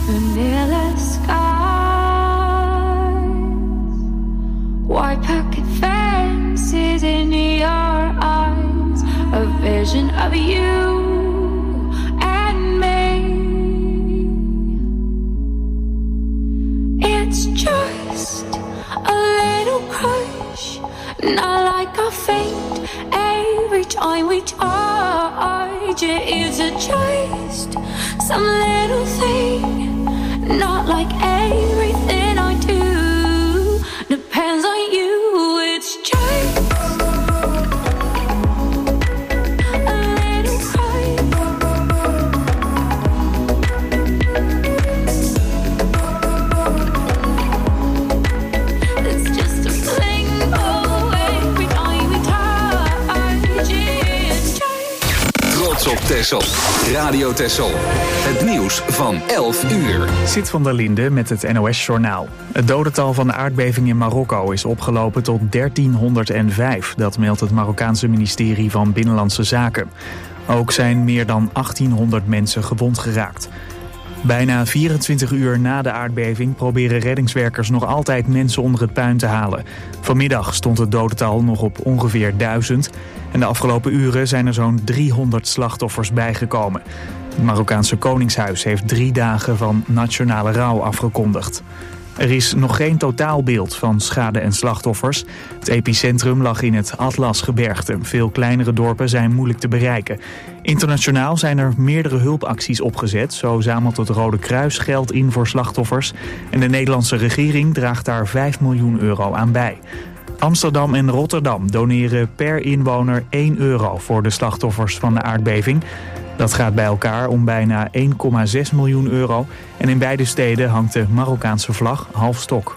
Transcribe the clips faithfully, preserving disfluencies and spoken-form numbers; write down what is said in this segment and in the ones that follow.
vanilla skies, white picket fences in your eyes, a vision of you and me. It's just a little crush, not like I faint every time we touch it. Is it just some little thing, not like everything I do depends on you. It's just a little crush. It's just a fling, oh, every time we touch it. It's just Trots op Texel. Radio Texel. Het nieuws van elf uur. Sit van der Linde met het N O S-journaal. Het dodental van de aardbeving in Marokko is opgelopen tot dertienhonderdvijf. Dat meldt het Marokkaanse ministerie van Binnenlandse Zaken. Ook zijn meer dan achttienhonderd mensen gewond geraakt. Bijna vierentwintig uur na de aardbeving proberen reddingswerkers nog altijd mensen onder het puin te halen. Vanmiddag stond het dodental nog op ongeveer duizend. En de afgelopen uren zijn er zo'n driehonderd slachtoffers bijgekomen. Het Marokkaanse Koningshuis heeft drie dagen van nationale rouw afgekondigd. Er is nog geen totaalbeeld van schade en slachtoffers. Het epicentrum lag in het Atlasgebergte. Veel kleinere dorpen zijn moeilijk te bereiken. Internationaal zijn er meerdere hulpacties opgezet. Zo zamelt het Rode Kruis geld in voor slachtoffers. En de Nederlandse regering draagt daar vijf miljoen euro aan bij. Amsterdam en Rotterdam doneren per inwoner één euro voor de slachtoffers van de aardbeving. Dat gaat bij elkaar om bijna één komma zes miljoen euro. En in beide steden hangt de Marokkaanse vlag half stok.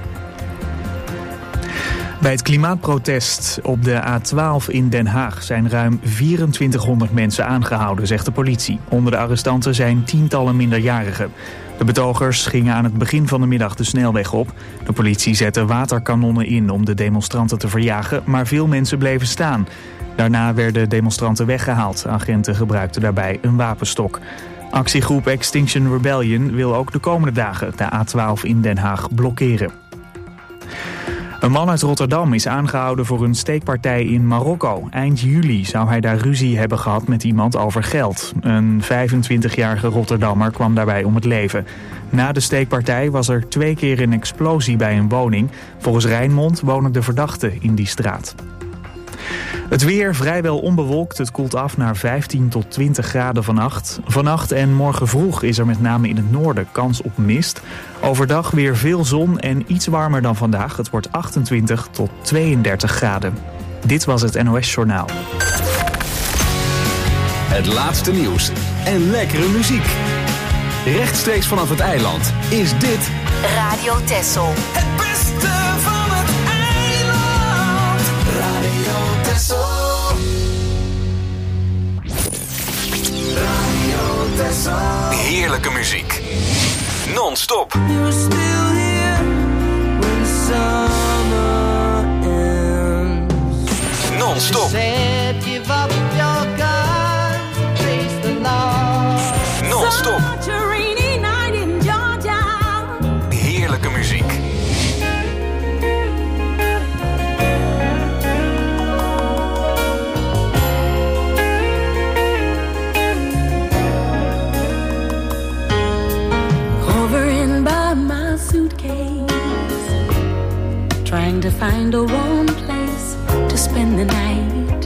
Bij het klimaatprotest op de A twaalf in Den Haag zijn ruim vierentwintighonderd mensen aangehouden, zegt de politie. Onder de arrestanten zijn tientallen minderjarigen. De betogers gingen aan het begin van de middag de snelweg op. De politie zette waterkanonnen in om de demonstranten te verjagen, maar veel mensen bleven staan. Daarna werden demonstranten weggehaald. Agenten gebruikten daarbij een wapenstok. Actiegroep Extinction Rebellion wil ook de komende dagen de A twaalf in Den Haag blokkeren. Een man uit Rotterdam is aangehouden voor een steekpartij in Marokko. Eind juli zou hij daar ruzie hebben gehad met iemand over geld. Een vijfentwintigjarige Rotterdammer kwam daarbij om het leven. Na de steekpartij was er twee keer een explosie bij een woning. Volgens Rijnmond wonen de verdachten in die straat. Het weer vrijwel onbewolkt. Het koelt af naar vijftien tot twintig graden vannacht. Vannacht en morgen vroeg is er met name in het noorden kans op mist. Overdag weer veel zon en iets warmer dan vandaag. Het wordt achtentwintig tot tweeëndertig graden. Dit was het N O S-journaal. Het laatste nieuws en lekkere muziek. Rechtstreeks vanaf het eiland is dit Radio Texel. Het beste van het eiland. Radio Texel. Radio Texel. heerlijke muziek. Non-stop. You're still here when summer ends. Non-stop. Said give up your guns and face the law. Non-stop. Such a rainy night in Georgia. Heerlijke muziek. Hovering by my suitcase, trying to find a warm place to spend the night.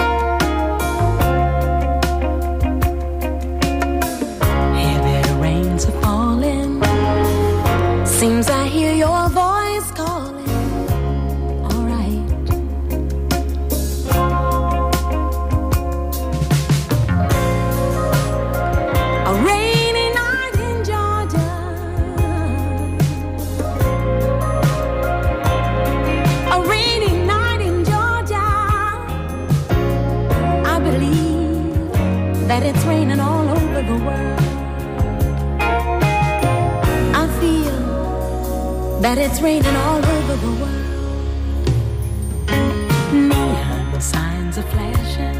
Heavy rains are falling. Seems I hear your voice calling. All right. A rainy night in Georgia. A rainy night in Georgia. I believe that it's raining all over the world. I feel that it's raining all over the world. Neon signs are flashing,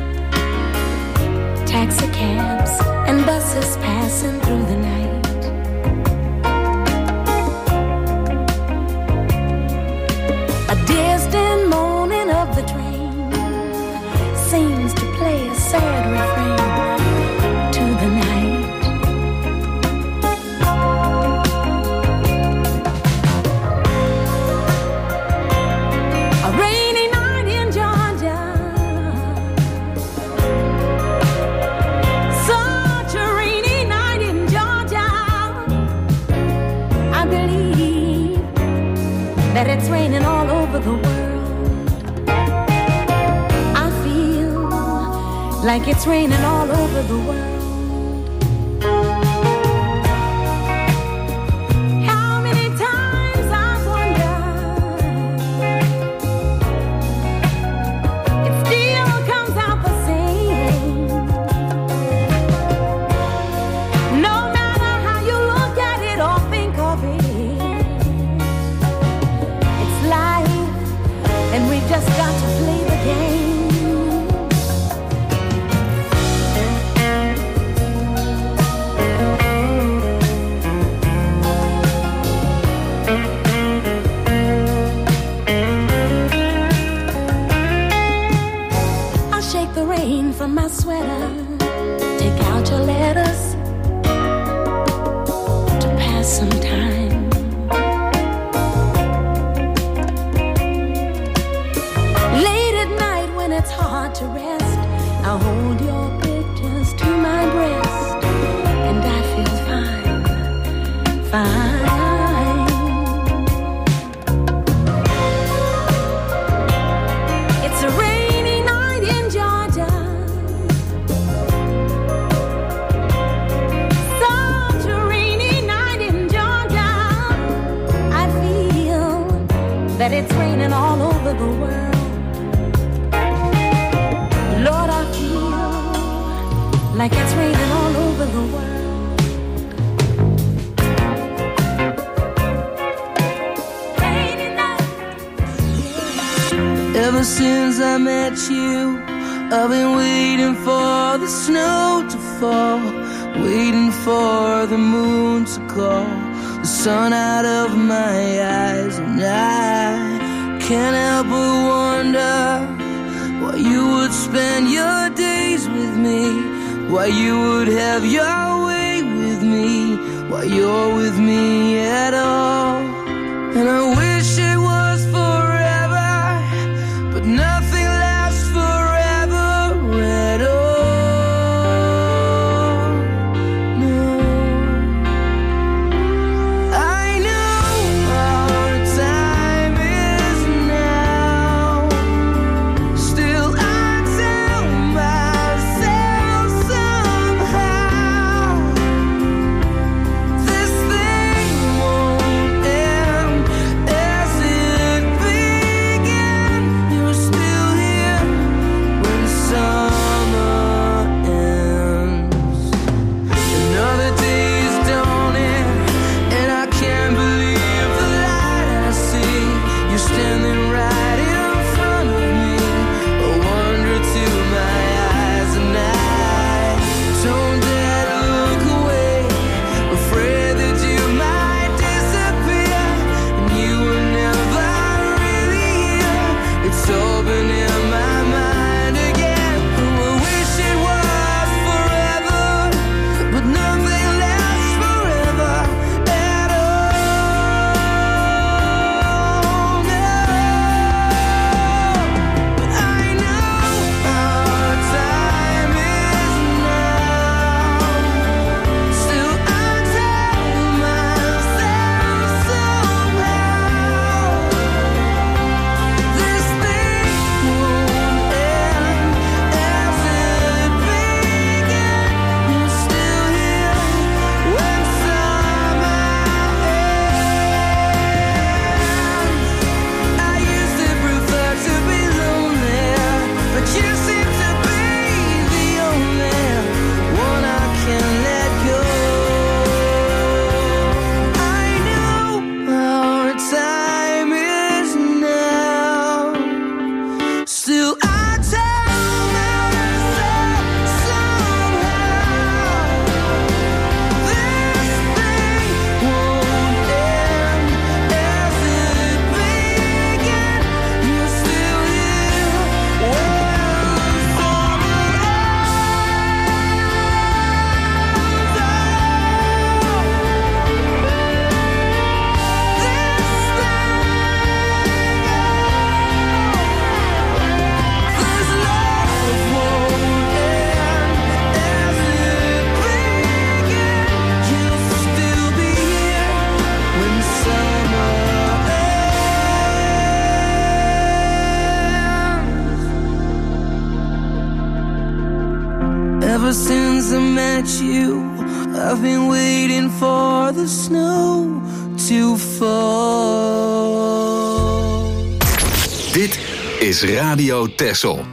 taxi cabs and buses passing through the night. that it's raining all over the world. I feel like it's raining all over the world. From my sweater, take out your letters to pass some time. Late at night when it's hard to rest, I'll hold your pictures to my breast, and I feel fine, fine. It's a rainy night in Georgia. That it's raining all over the world. Lord, I feel like it's raining all over the world. Rainy night. Ever since I met you, I've been waiting for the snow to fall, waiting for the moon to call the sun out of my eyes, and I can't help but wonder why you would spend your days with me, why you would have your way with me, why you're with me at all. And I wish it was forever, but nothing lasts forever at all. Still I tell myself somehow I've been waiting for the snow to fall. Dit is Radio Texel.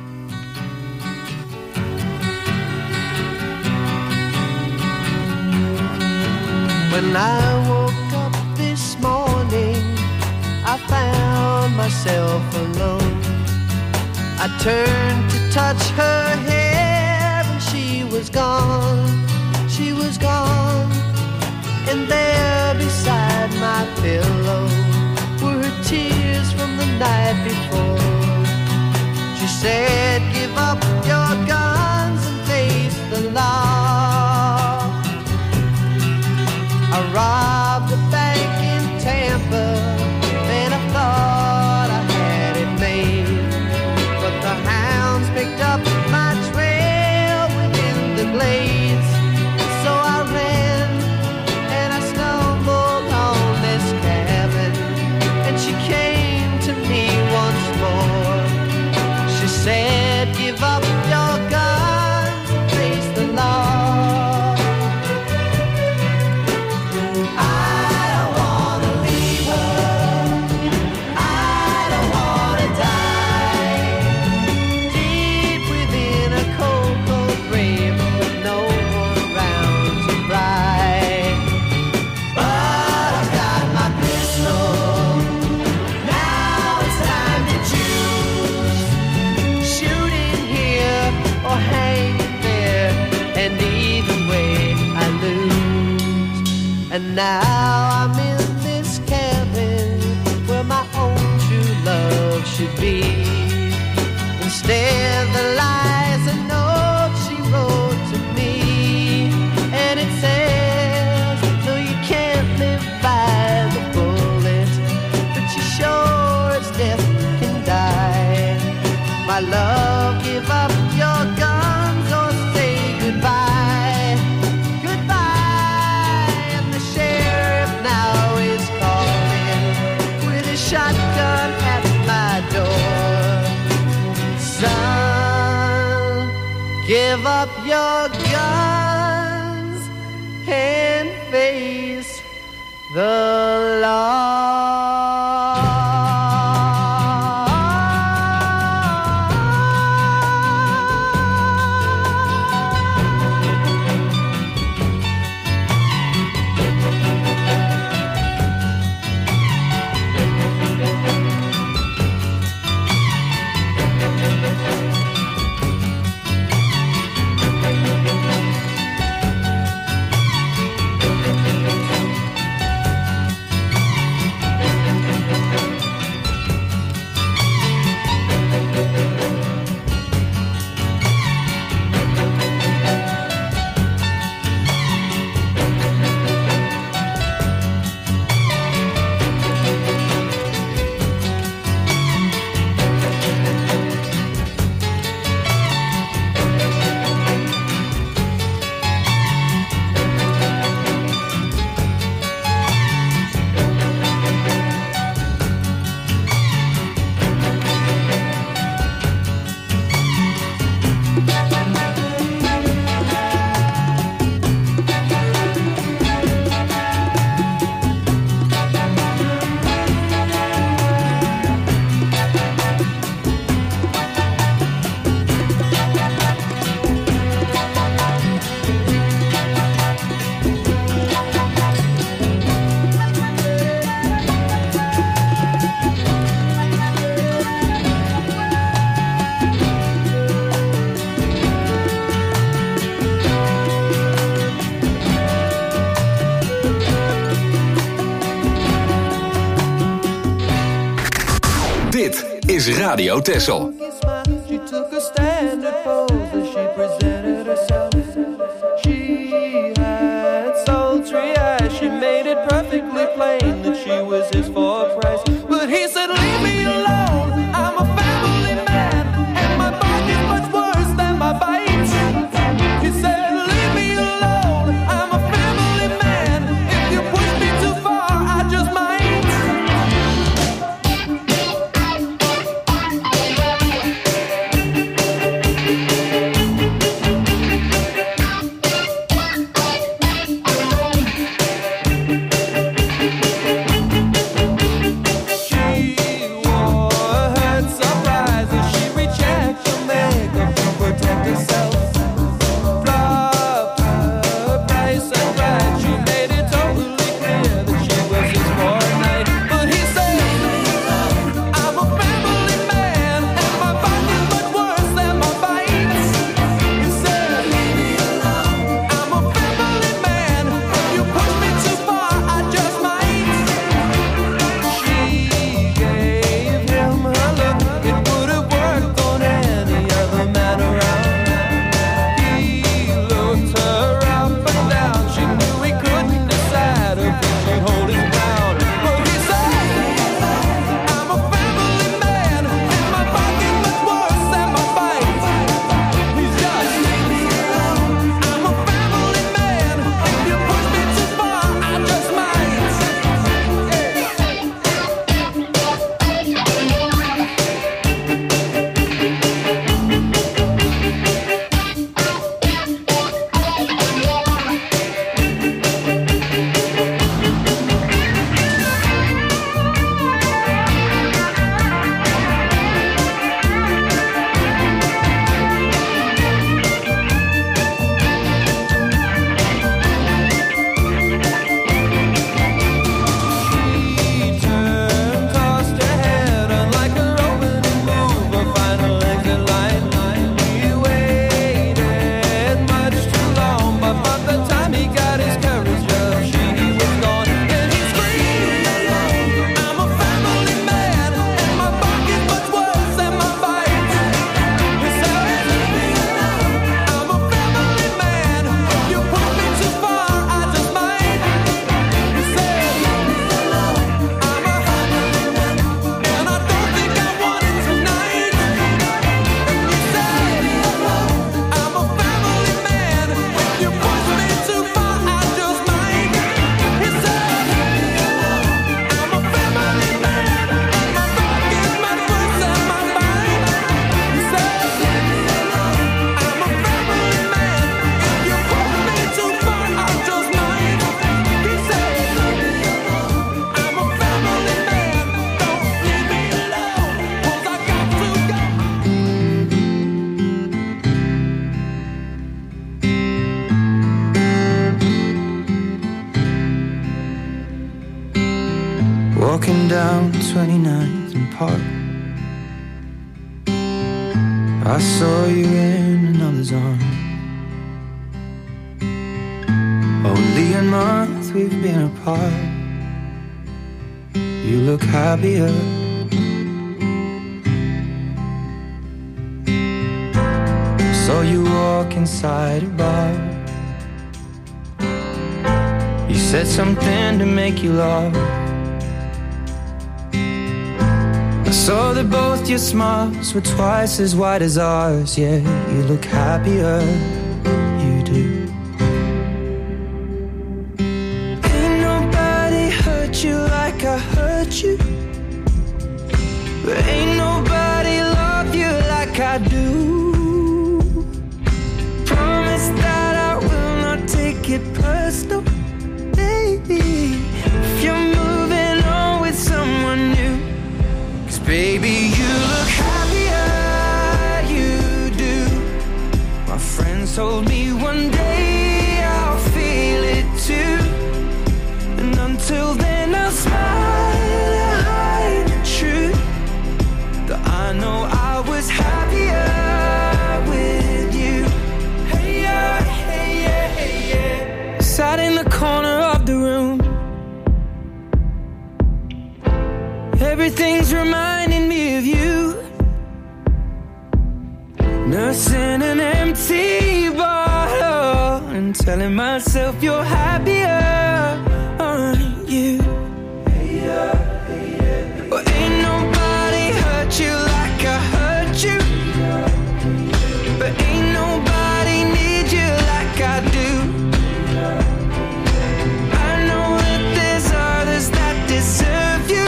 When I woke up this morning, I found myself alone. I turned to touch her hair and she was gone, she was gone. And there beside my pillow were her tears from the night before. She said, give up your guns and face the law. I robbed a bank in Tampa, and I thought I had it made. But the hounds picked up my trail within the glades. So I ran, and I stumbled on this cabin, and she came to me once more. She said, give up your guns and face the law. And now I'm in this cabin where my own true love should be. Instead there lies a note she wrote to me, and it says, no, you can't live by the bullet, but you sure as death can die. My love, give up your guns or say goodbye. Shotgun at my door. Son, give up your guns and face the law. is Radio Texel. She took a standard pose as she presented herself. She had sultry eyes. She made it perfectly plain that she was his for a price. But he said, leave me alone. I'm a family man, and my bite is much worse than my bite. He said, leave me alone. I'm a family man. If you push me too far, I just might. walking down twenty-ninth and Park. I saw you in another's arms. Only a month we've been apart. You look happier. Saw you walk inside a bar. You said something to make you laugh. I saw that both your smiles were twice as wide as ours. Yeah, you look happier, you do. Ain't nobody hurt you like I hurt you, but ain't nobody love you like I do. Promise that I will not take it personal, baby, if you're moving on with someone new. Baby, you look happier, you do. My friends told me one day I'll feel it too. And until then I'll smile and hide the truth, that I know I was happier with you. Hey yeah, hey yeah, hey yeah. Sat in the corner of the room. Everything's reminding me of you. Nursing an empty bottle and telling myself you're happier, aren't you? Hey, yeah, hey, yeah. Well, ain't nobody hurt you like I hurt you, but ain't nobody need you like I do. I know that there's others that deserve you,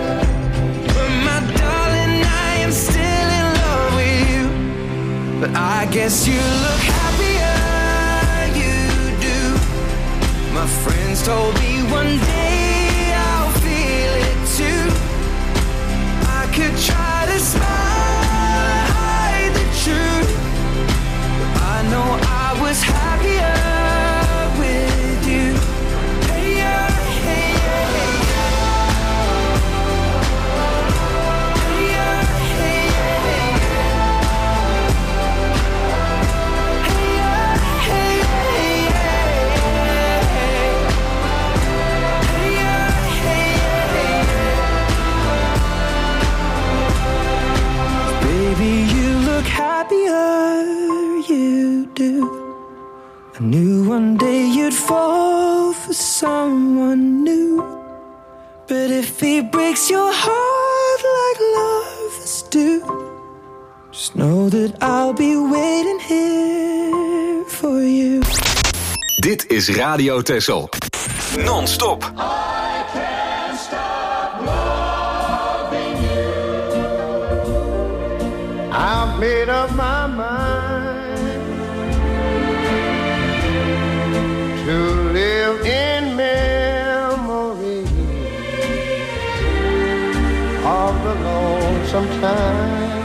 but I guess you look happier, you do. My friends told me one day I'll feel it too. I could try to smile, hide the truth, but I know I was happier with you. Hey yeah, hey yeah, hey yeah. Hey yeah, hey yeah, hey yeah. Baby, you look happier, you do. I knew one day you'd fall for someone new, but if he breaks your heart like lovers do, just know that I'll be waiting here for you. Dit is Radio Texel. Non-stop. I've made up my mind to live in memory of the lonesome time.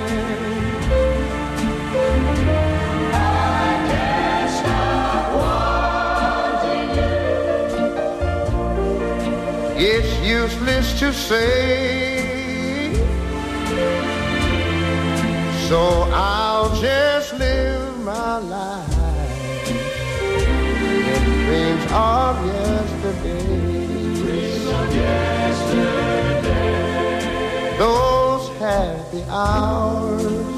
I can't stop wanting you. It's useless to say, so I'll just live my life in dreams of yesterday. Dreams of yesterday. Those happy hours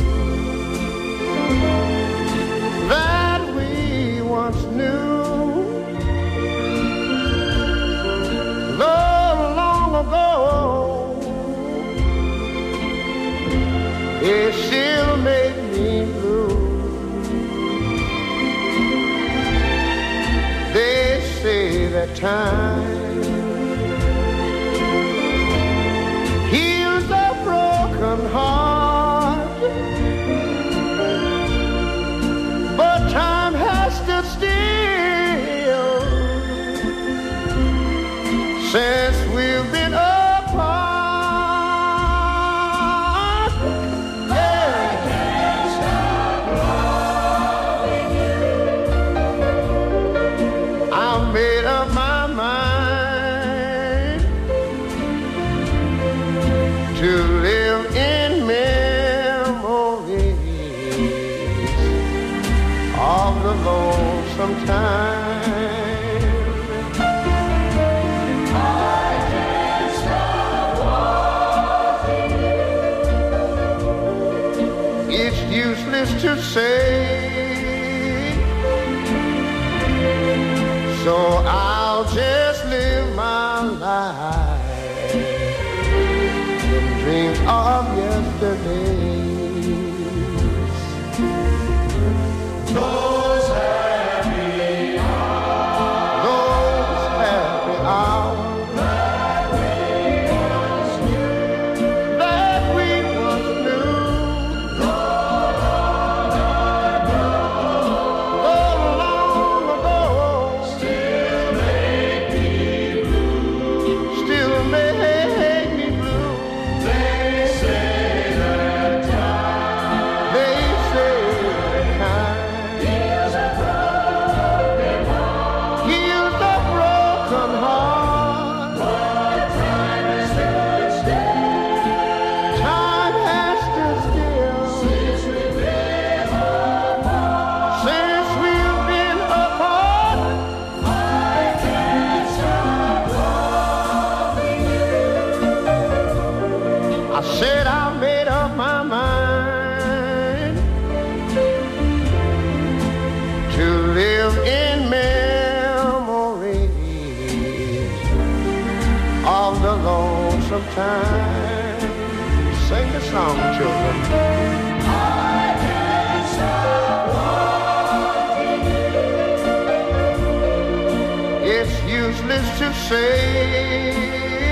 that we once knew, long, long ago. It still make me blue. They say that time heals a broken heart, but time has stood still since we've been apart. So I'll just live my life in dreams of yesterdays. Those happy hours, those happy hours that we once knew, that we once knew. Said I made up my mind to live in memories of the lonesome time. Sing the song, children. I can't stop wanting you. It's useless to say,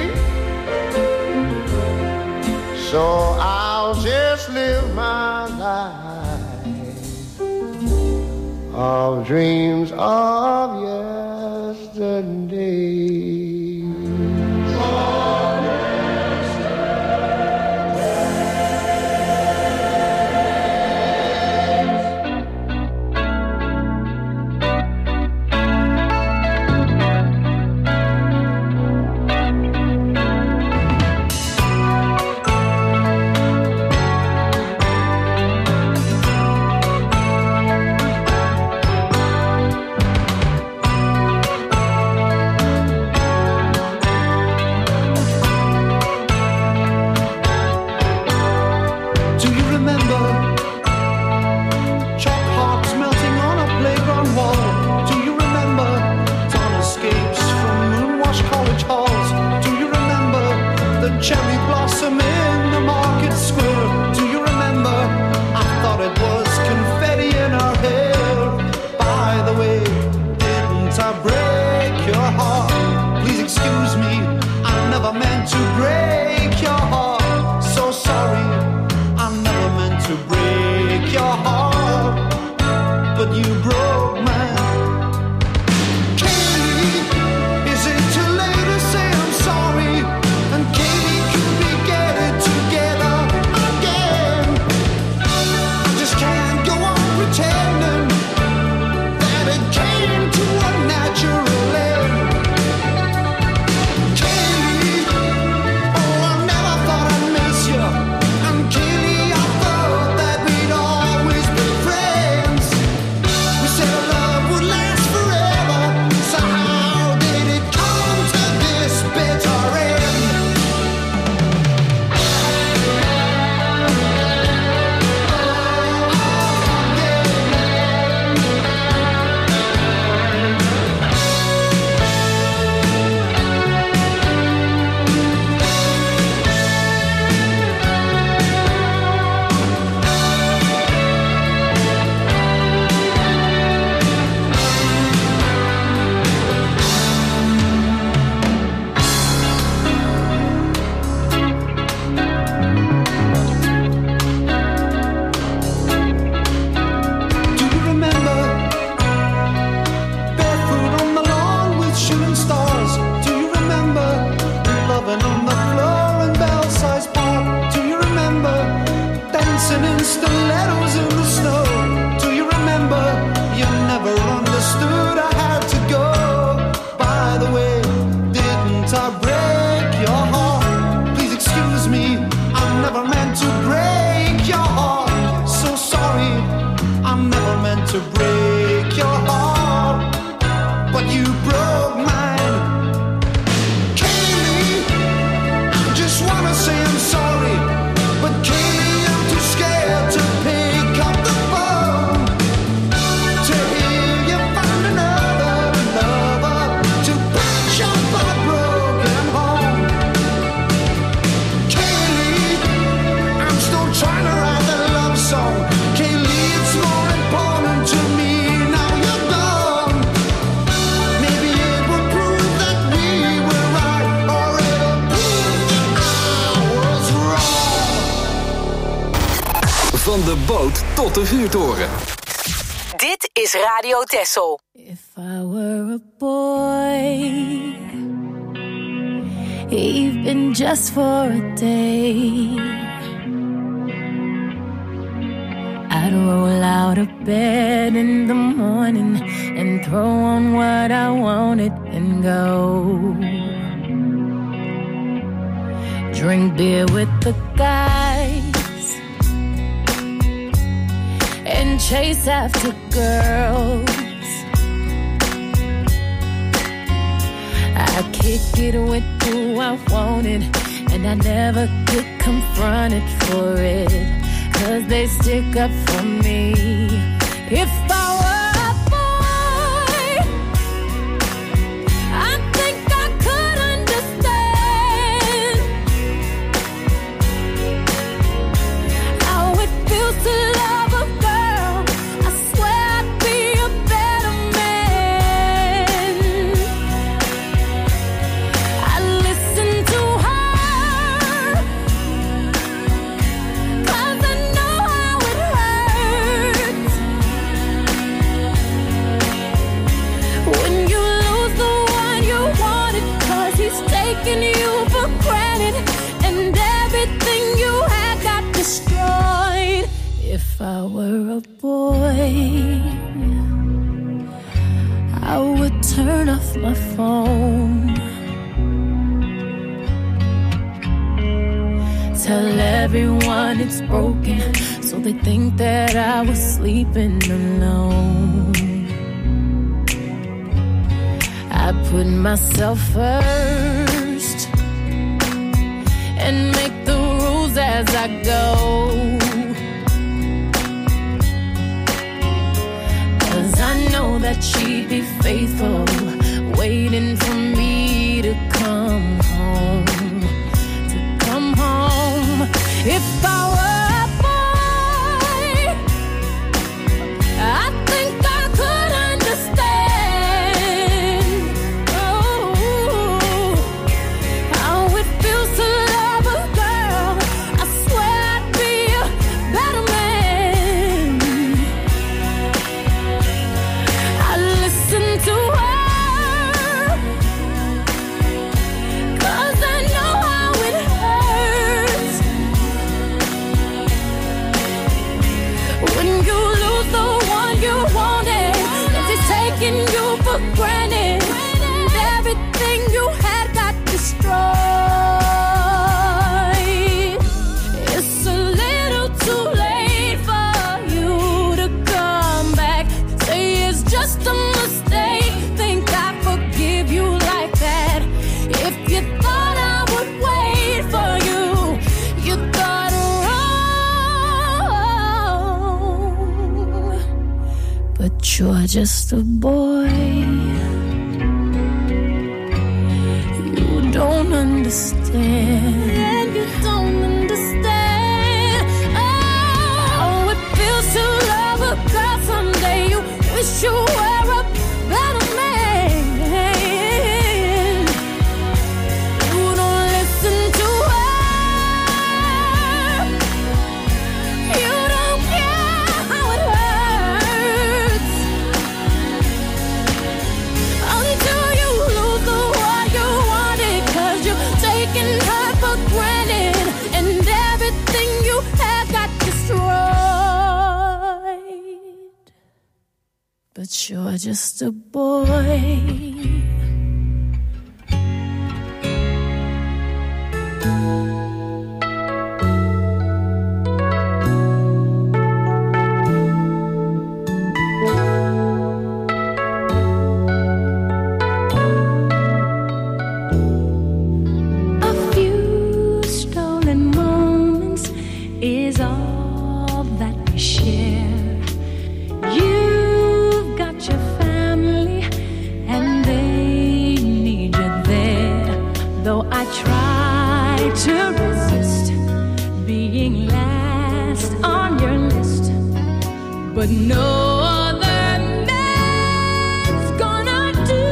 so I'll just live my life of dreams of yesterday. de boot tot de vuurtoren. Dit is Radio Texel. If I were a boy, even just for a day, I'd roll out of bed in the morning and throw on what I wanted and go. Drink beer with the guys and chase after girls. I kick it with who I wanted, and I never get confronted for it, 'cause they stick up for me. If I were a boy, I think I could understand how it feels to love a girl. I swear I'd be a better man. I listen to her, 'cause I know how it hurts when you lose the one you wanted, 'cause he's taking you for granted and everything you had got destroyed. If I were a boy, I would turn off my phone, tell everyone it's broken, so they think that I was sleeping alone. I put myself first and make the rules as I go, 'cause I know that she'd be faithful, waiting for me to come home, to come home. If I were a boy, I think I could understand, oh, how it feels to love a girl. I swear I'd be a better man. I listen to her, 'cause I know how it hurts when you lose the one you wanted, and it's taking you for granted, and everything you had got destroyed. It's a little too late for you to come back, say it's just a mistake, think I forgive you like that. If you thought I would wait for you, you thought wrong. But you're just a boy, you don't understand, you don't understand. Oh, it feels to love a girl someday. You wish you were a better man. You don't listen to her, you don't care how it hurts until you lose the one you wanted, 'cause you're taking her for granted and everything you had got destroyed. But you're just a boy. A few stolen moments is all that we share. You've got your family and they need you there. Though I try to resist being last on your list, but no other man's gonna do.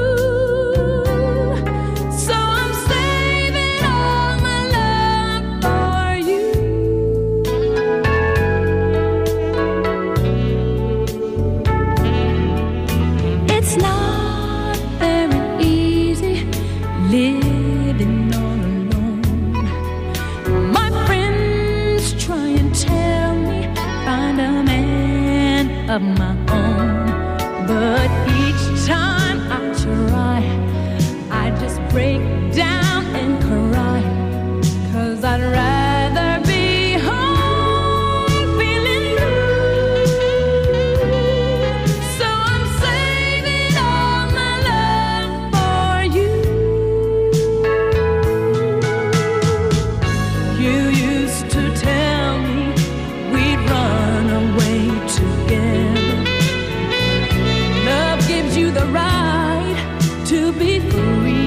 So I'm saving all my love for you. break down and cry, 'cause I'd rather be home feeling blue. So I'm saving all my love for you. You used to tell me we'd run away together. Love gives you the right to be free.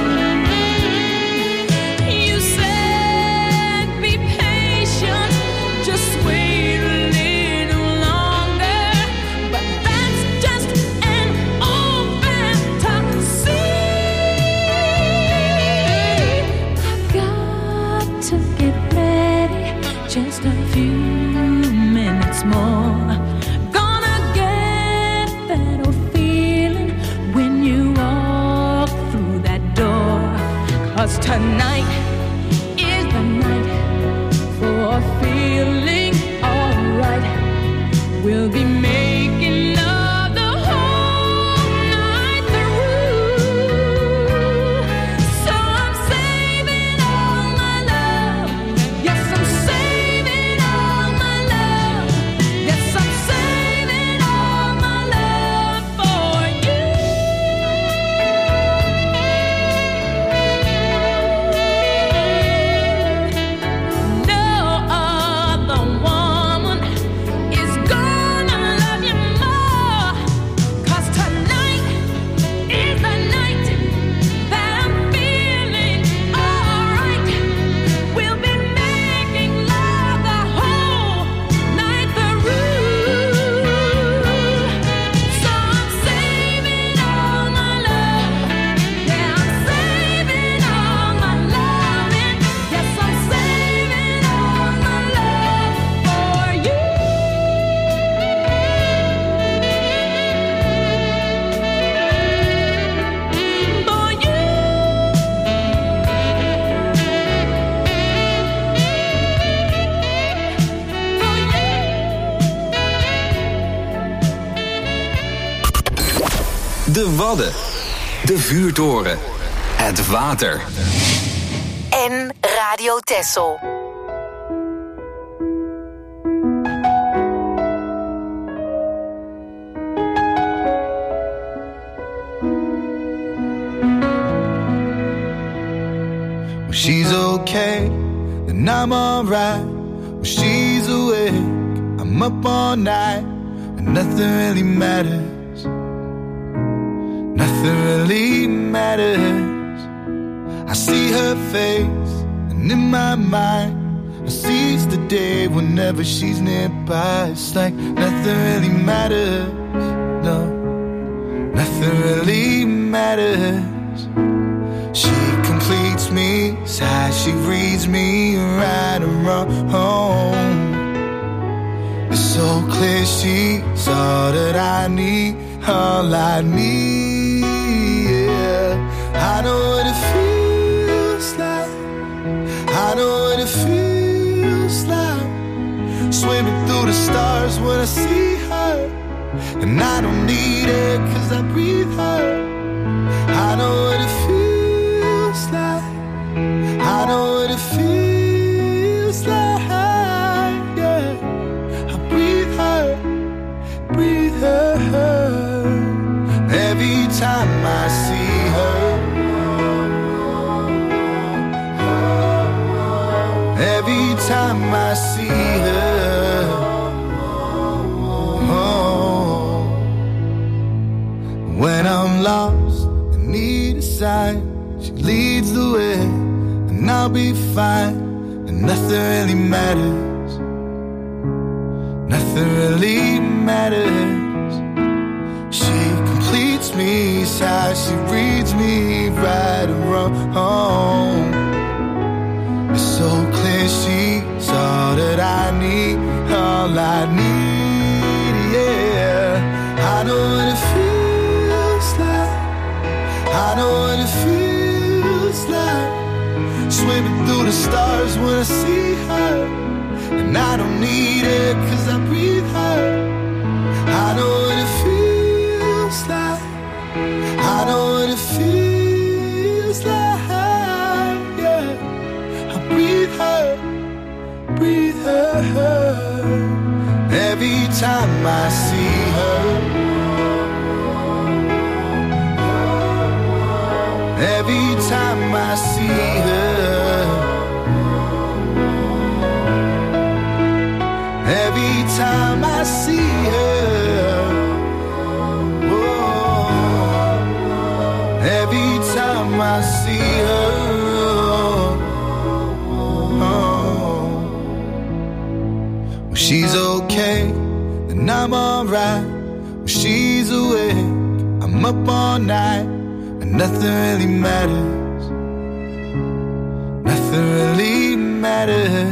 You said be patient, just wait a little longer, but that's just an old fantasy. I've got to get ready, just a few minutes more. Gonna get that old feeling when you walk through that door. 'Cause tonight is the night for feeling alright. We'll be making love the whole night through. So I'm saving all my love. Yes, I'm saving all my love. Yes, I'm saving all my love for you. No other woman is gonna love you more. 'Cause tonight is the night that I'm feeling alright. We'll be making love the whole night through. So I'm saving all my love. Yeah, I'm saving all my loving. Yes, I'm saving all my love for you. For you. De Wadden. De vuurtoren. Het water. En Radio Texel. When she's okay, then I'm alright. When she's awake, I'm up all night, and nothing really matters. Nothing really matters. I see her face, and in my mind, I seize the day whenever she's nearby. It's like nothing really matters. No, nothing really matters. She completes me, sighs, she reads me right and wrong. It's so clear she's all that I need, all I need. Yeah, I know what it feels like. I know what it feels like. Swimming through the stars when I see her, and I don't need it 'cause I breathe her. I know what it feels like. I know what it feels like, yeah. I breathe her, breathe her. Every time I see her, every time I see her, oh. When I'm lost and need a sign, she leads the way, and I'll be fine, and nothing really matters. Nothing really matters. She completes me, sighs, she reads me right and wrong. It's so clear she's all that I need, all I need, yeah. I know what it feels like. I know what it feels like. Swimming through the stars when I see her, and I don't need it 'cause I breathe her. I know what it feels like. I know what it feels like. Every time I see her, every time I see her, every time I see her, oh, every time I see her, oh, when she's okay, then I'm alright. When she's awake, I'm up all night, and nothing really matters. Nothing really matters.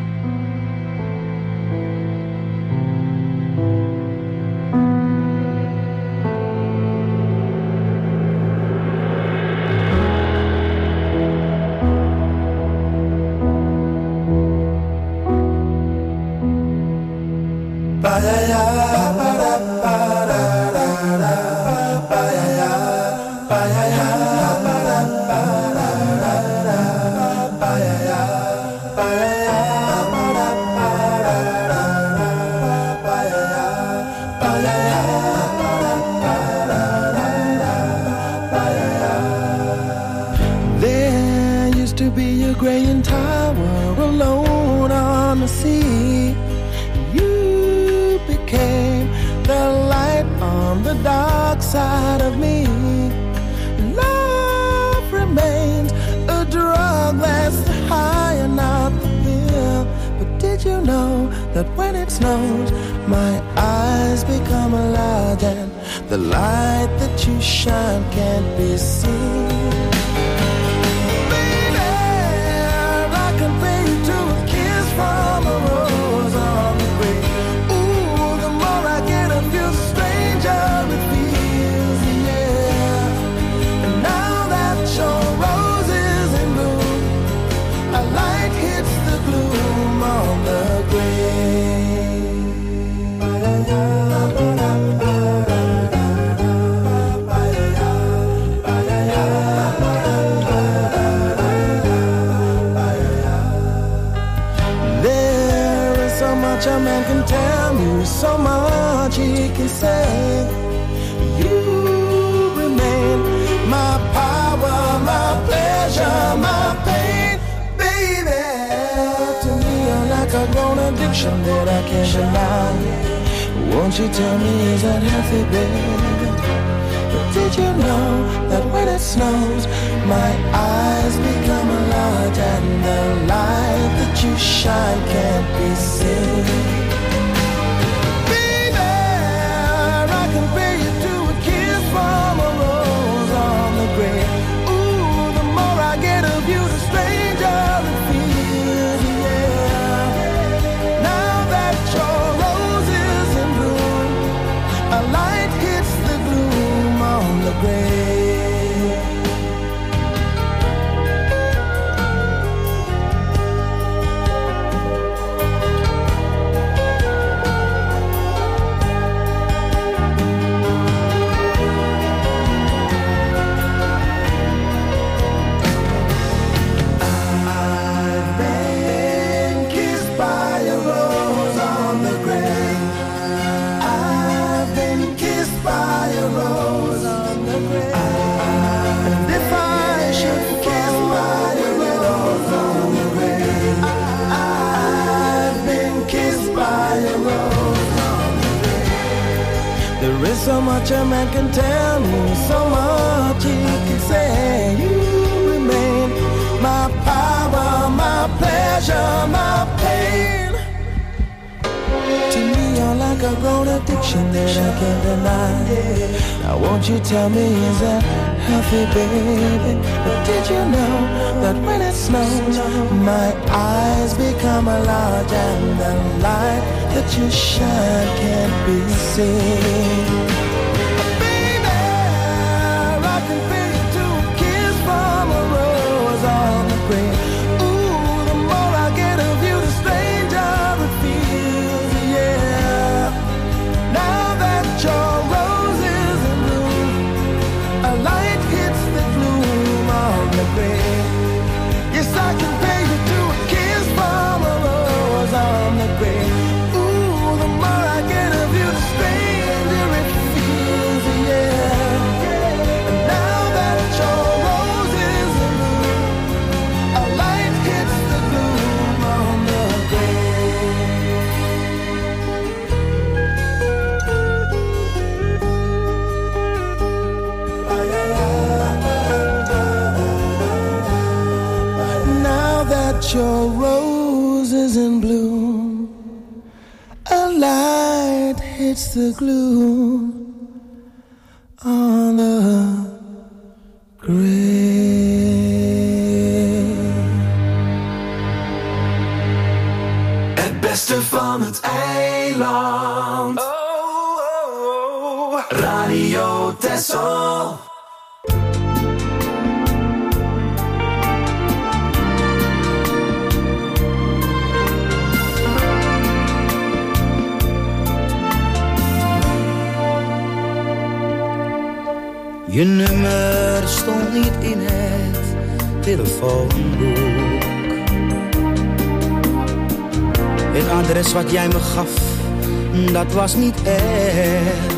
There used to be a graying tower alone on the sea. You became the light on the dark side of me. Love remains a drug that's high and not the pill. But did you know that when it snows, my eyes become large and the light that you shine can't be seen? From a rose on the grave. Ooh, the more I get of you, the stranger it feels, yeah. And now that your rose is in bloom, a light hits the gloom on the a man can tell you so much he can say. You remain my power, my pleasure, my pain, baby. To me you're like a grown addiction that I can't deny. Won't you tell me, is that healthy, baby? But did you know that when it snows, my eyes become large and the light that you shine can't be seen? Baby, I compare you to a kiss from a rose on the grave. Ooh, the more I get of you, the stranger it feels, yeah. Now that your rose is in bloom, a light hits the gloom on the grave. There is so much a man can tell me, so much he can say. You remain my power, my pleasure, my pain. To me you're like a grown addiction that I can't deny. Now won't you tell me, is that healthy, baby? But did you know that when it snows, my eyes become large and the light that you shine can't be seen? Baby, I can feel you to a kiss from a rose on the grave. Ooh, the more I get of you, the stranger it feels, yeah. Now that your rose is in bloom, a light hits the gloom on the grave. Yes, I can pay you to a kiss from a rose on the grave. watch your roses in bloom. A light hits the glue on the grave. Het beste van het eiland. Oh, oh, oh. Radio Texel. Je nummer stond niet in het telefoonboek. Het adres wat jij me gaf, dat was niet echt.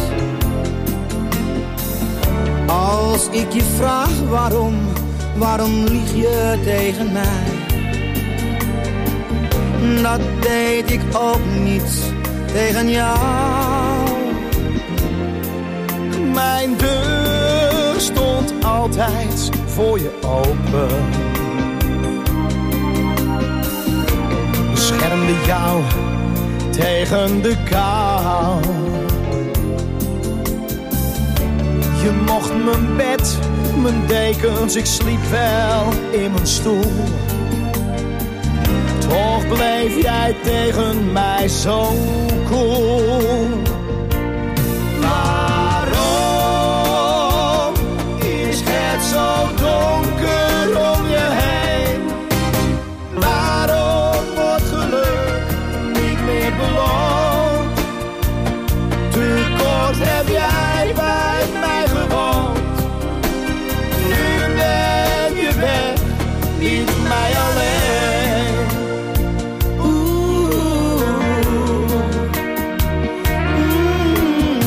Als ik je vraag waarom, waarom lieg je tegen mij? Dat deed ik ook niet tegen jou. Mijn deur stond altijd voor je open. Beschermde jou tegen de kou. Je mocht mijn bed, mijn dekens, ik sliep wel in mijn stoel. Toch bleef jij tegen mij zo koel. Waarom is het zo donker om je heen? Waarom wordt geluk niet meer beloond? Te kort heb jij bij mij gewoond. Nu ben je weg, niet mij alleen. Oeh. Mm.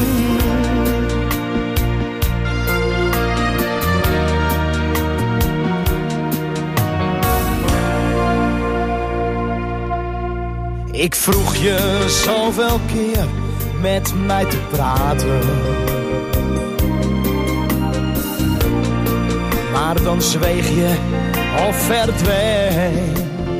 Ik vroeg je zoveel keer met mij te praten, maar dan zweeg je of verdween.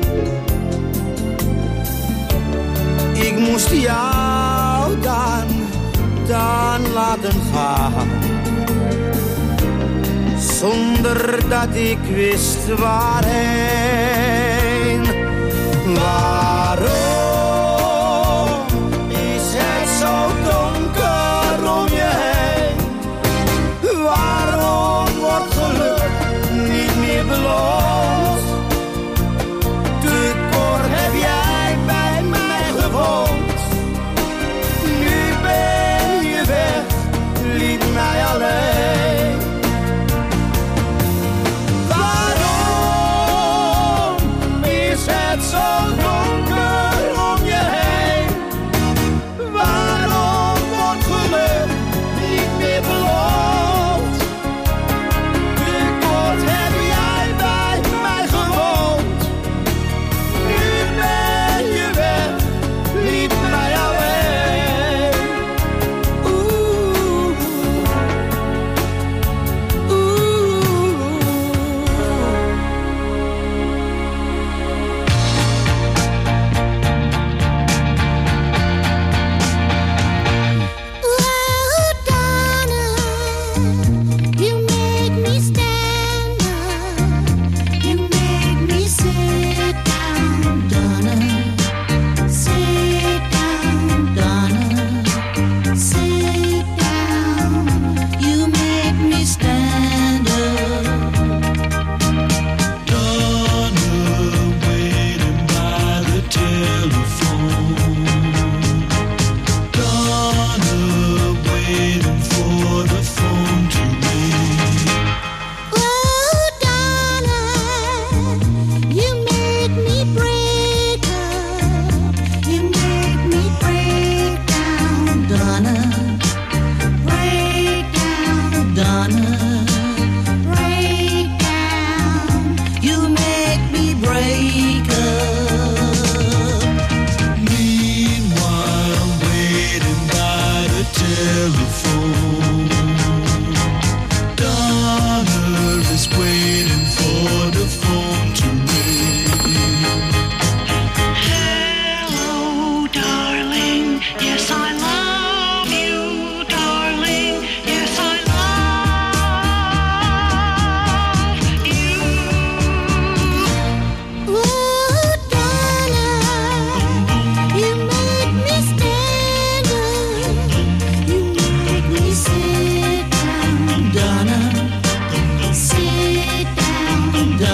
Ik moest jou dan, dan laten gaan, zonder dat ik wist waarheen. Waarom is het zo donker om je heen? Waarom wordt geluk niet meer beloond? Te kort heb jij bij mij gewoond. Nu ben je weg, liet mij alleen. Waarom is het zo donker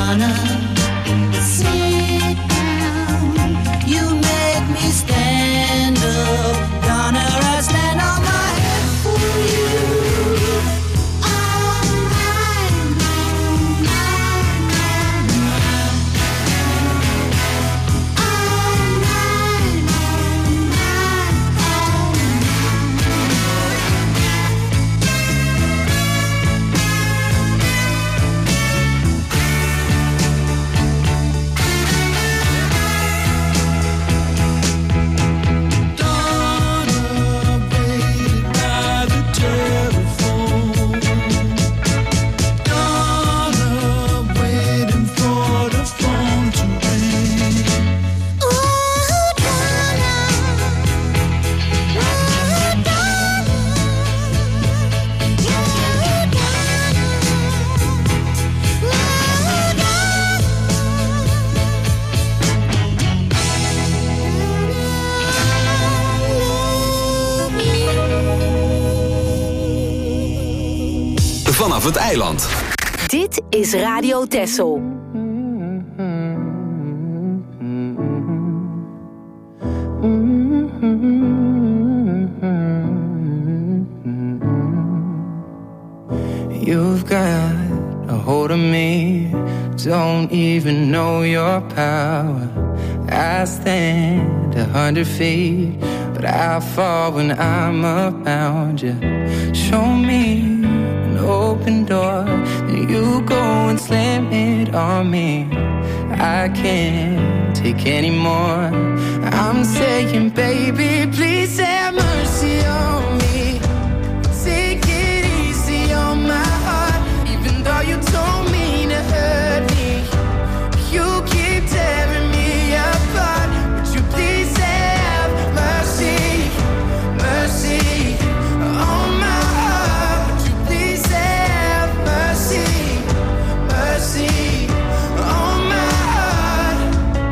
gonna sit down. You make me stand up. Gonna stand on my head for you. All night long, night, night, night. All night long, night, all Vanaf het eiland. Dit is Radio Texel. You've got a hold of me, don't even know your power. I stand a hundred feet, but I fall when I'm around you. Show me open door, then you go and slam it on me. I can't take any more. I'm saying, baby, please have mercy on me. Take it easy on my heart, even though you don't mean to hurt me. You keep tearing me apart. Would you please have mercy, mercy on my heart? Would you please have mercy, mercy on my heart?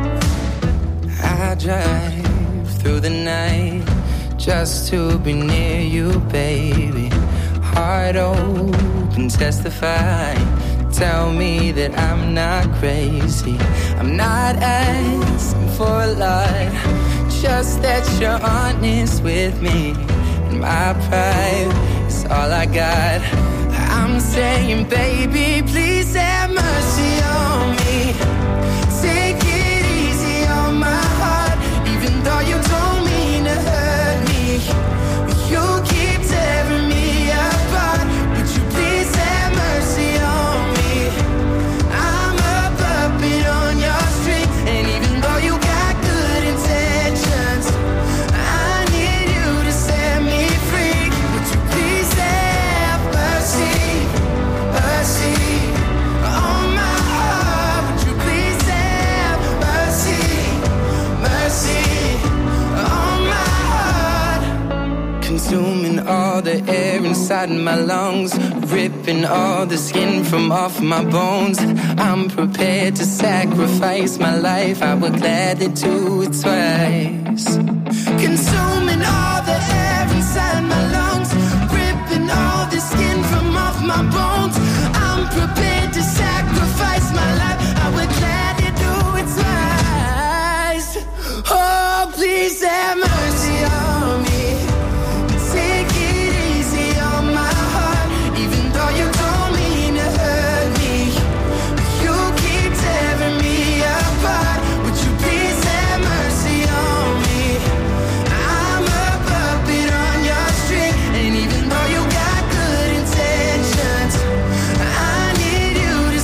I drive through the night just to be near you, baby. Heart open, testify. Tell me that I'm not crazy. I'm not asking for a lot, just that you're honest with me. And my pride is all I got. I'm saying, baby, please have mercy on me. Take it easy on my heart, even though you don't mean to hurt me. You keep tearing me apart. Would you please have mercy on me? I'm a puppet on your string, and even though you got good intentions, I need you to set me free. Would you please have mercy, mercy on my heart? Would you please have mercy, mercy on my heart? Consuming all the air inside my lungs, ripping all the skin from off my bones. I'm prepared to sacrifice my life, I would gladly do it twice. Consuming all the air inside my lungs, ripping all the skin from off my bones. I'm prepared to sacrifice my life, I would gladly do it twice. Oh, please have mercy on me. Take it easy on my heart, even though you don't mean to hurt me. You keep tearing me apart. Would you please have mercy on me? I'm a puppet on your string, and even though you got good intentions, I need you to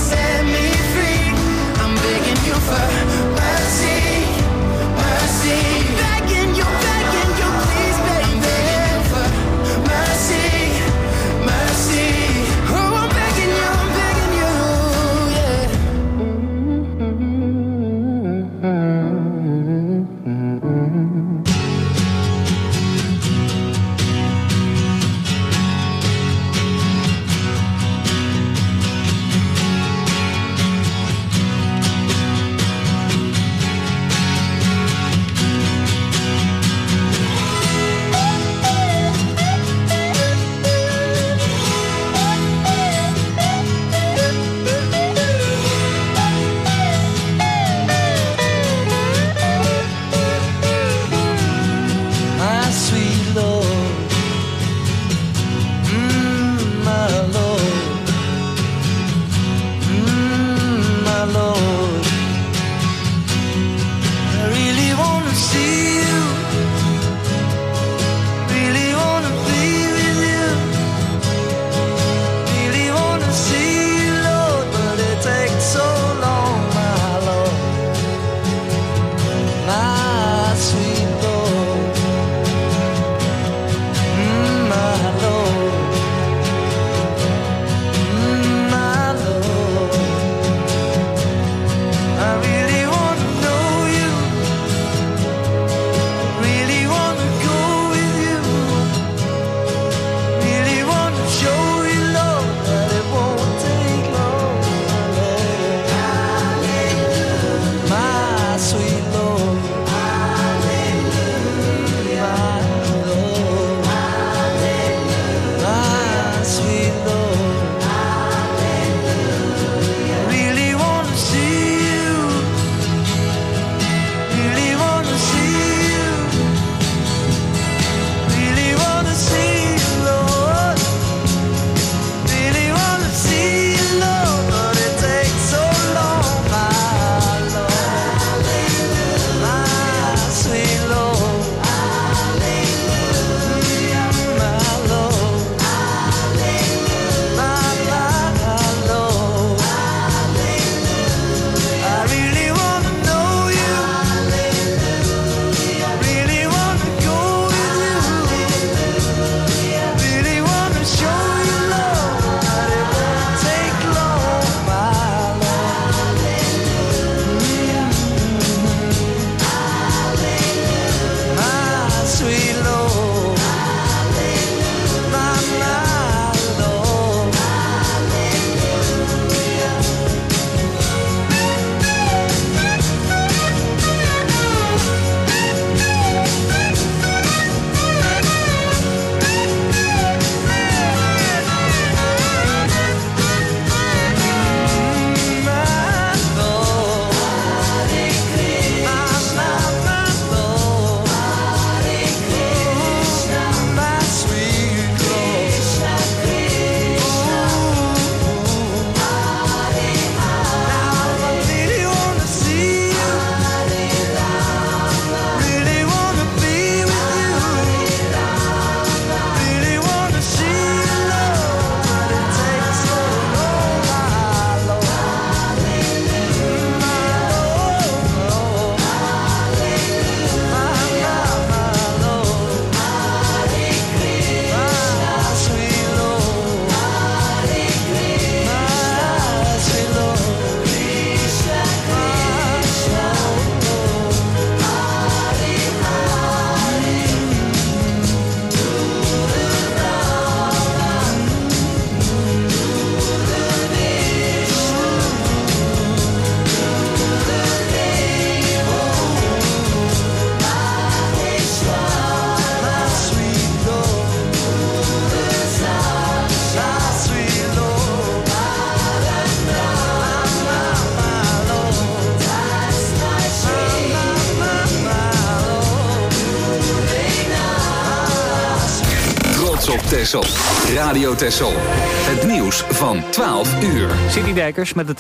Texel. Radio Texel. Het nieuws van twaalf uur. City Dijkers met het